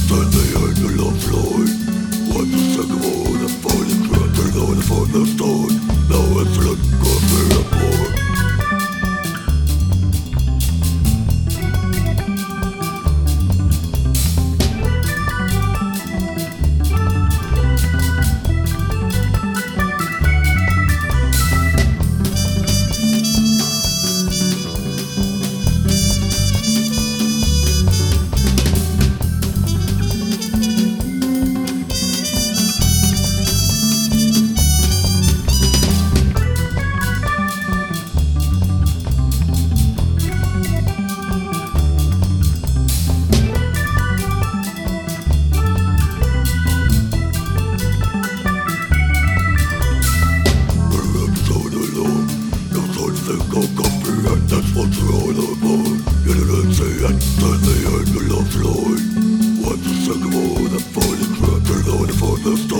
Stand the angle of Floyd. What the second one, the falling crater down from the stone. Now it's like coffee and more. That's what's wrong about. You didn't say it, turn the angle of Floyd. What's the second one, the falling crater down from the stone.